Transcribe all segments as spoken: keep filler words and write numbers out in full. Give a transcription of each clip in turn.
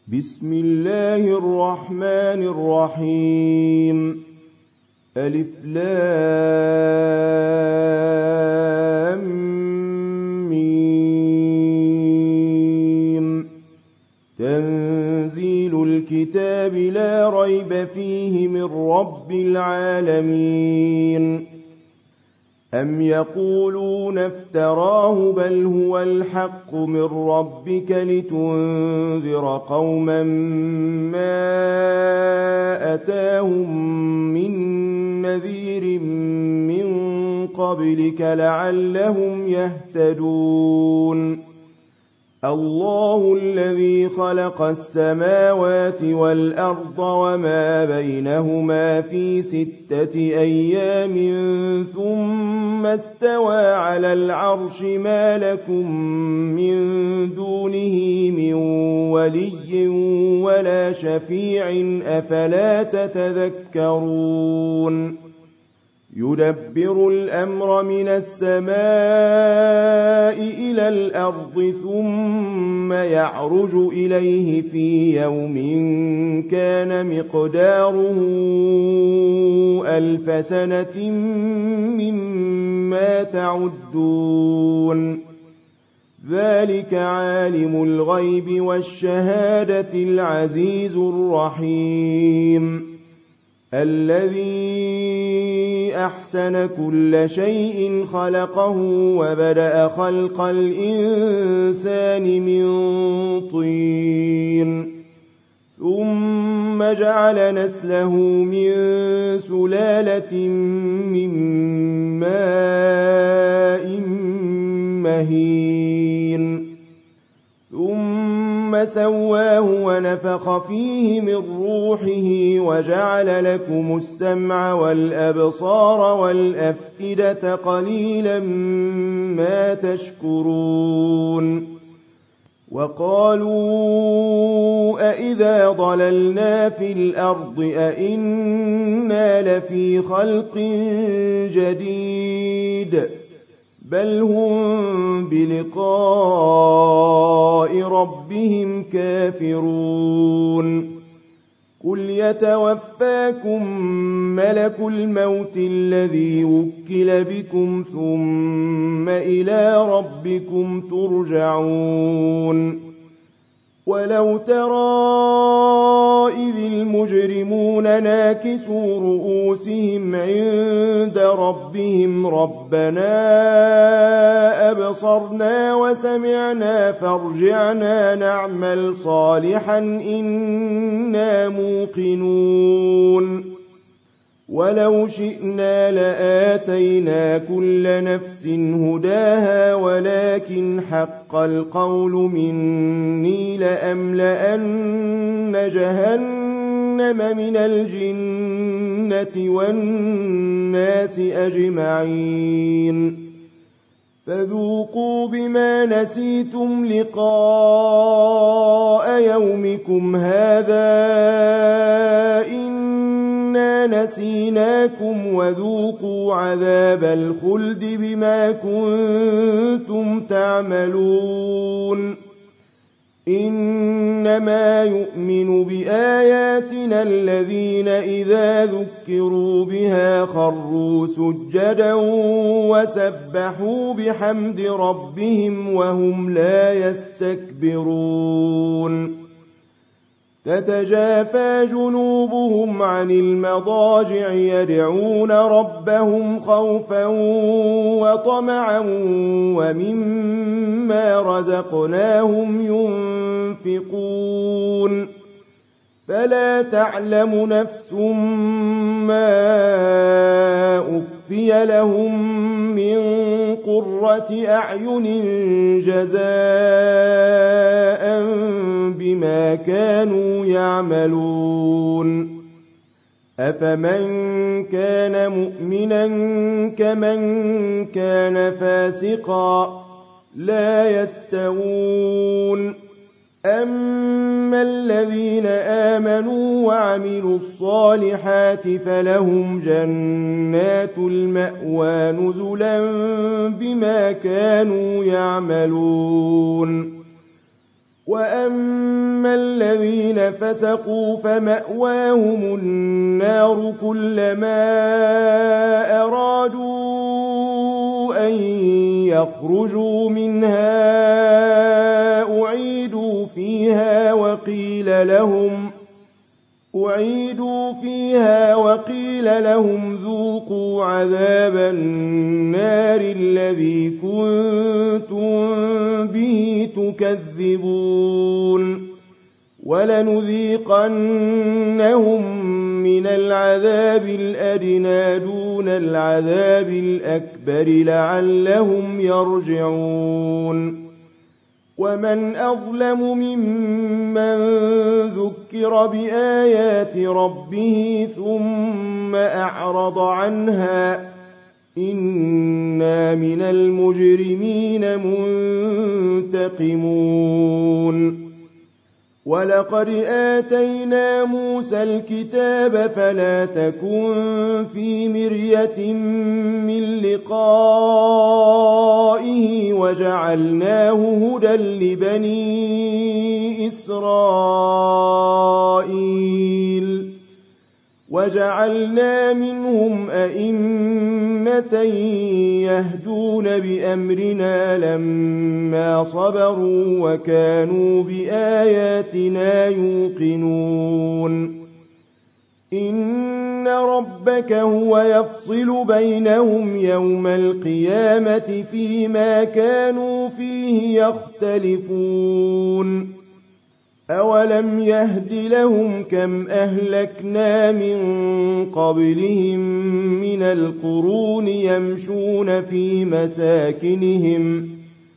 بسم الله الرحمن الرحيم. ألف لام ميم. تنزيل الكتاب لا ريب فيه من رب العالمين. أم يقولون افتراه بل هو الحق من ربك لتنذر قوما ما أتاهم من نذير من قبلك لعلهم يهتدون. الله الذي خلق السماوات والأرض وما بينهما في ستة أيام ثم استوى على العرش ما لكم من دونه من ولي ولا شفيع أفلا تتذكرون. يدبر الأمر من السماء إلى الأرض ثم يعرج إليه في يوم كان مقداره ألف سنة مما تعدون. ذلك عالم الغيب والشهادة العزيز الرحيم. الذي أحسن كل شيء خلقه وبدأ خلق الإنسان من طين ثم جعل نسله من سلالة من ماء مهين ثم سواه ونفخ فيه من روحه وجعل لكم السمع والأبصار والأفئدة قليلا ما تشكرون. وقالوا أإذا ضللنا في الأرض أإنا لفي خلق جديد بل هم بلقاء ربهم كافرون. قل يتوفاكم ملك الموت الذي وكل بكم ثم إلى ربكم ترجعون. ولو ترى إذ المجرمون ناكسوا رؤوسهم عند ربهم ربنا أبصرنا وسمعنا فارجعنا نعمل صالحا إنا موقنون. ولو شئنا لآتينا كل نفس هداها ولكن حق القول مني لأملأن جهنم من الجنة والناس أجمعين. فذوقوا بما نسيتم لقاء يومكم هذا إنا نسيناكم وذوقوا عذاب الخلد بما كنتم تعملون. إنما يؤمن بآياتنا الذين إذا ذكروا بها خروا سجدا وسبحوا بحمد ربهم وهم لا يستكبرون. تتجافى جنوبهم عن المضاجع يدعون ربهم خوفا وطمعا ومما رزقناهم ينفقون. فلا تعلم نفس ما أخفي لهم من قرة أعين جزاء بما كانوا يعملون. أفمن كان مؤمنا كمن كان فاسقا لا يستوون. أما الذين آمنوا وعملوا الصالحات فلهم جنات المأوى نزلا بما كانوا يعملون. وأما الذين فسقوا فمأواهم النار كلما أرادوا أن يخرجوا منها أعيدوا فيها وقيل لهم أعيدوا فيها وقيل لهم ذوقوا عذاب النار الذي كنتم به تكذبون ولنذيقنهم من العذاب الأدنى دون العذاب الأكبر لعلهم يرجعون ومن أظلم ممن ذكر بآيات ربه ثم أعرض عنها إنا من المجرمين منتقمون ولقد آتينا موسى الكتاب فلا تكن في مرية من لقائه وجعلناه هدى لبني إسرائيل وجعلنا منهم أئمة يهدون بأمرنا لما صبروا وكانوا بآياتنا يوقنون إن ربك هو يفصل بينهم يوم القيامة فيما كانوا فيه يختلفون أولم يهد لهم كم أهلكنا من قبلهم من القرون يمشون في مساكنهم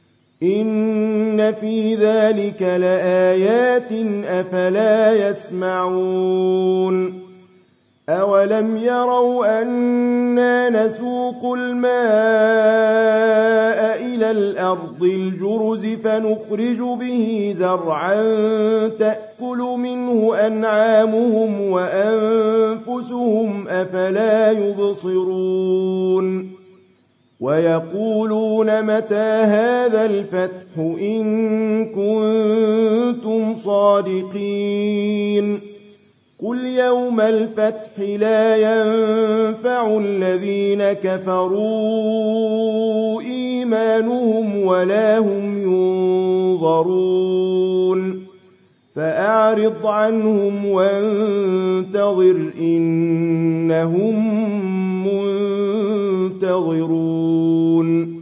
إن في ذلك لآيات أفلا يسمعون أولم يروا أنا نسوق الماء إلى الأرض الجرز فنخرج به زرعا تأكل منه أنعامهم وأنفسهم أفلا يبصرون ويقولون متى هذا الفتح إن كنتم صادقين قل يوم الفتح لا ينفع الذين كفروا إيمانهم ولا هم ينظرون فأعرض عنهم وانتظر إنهم منتظرون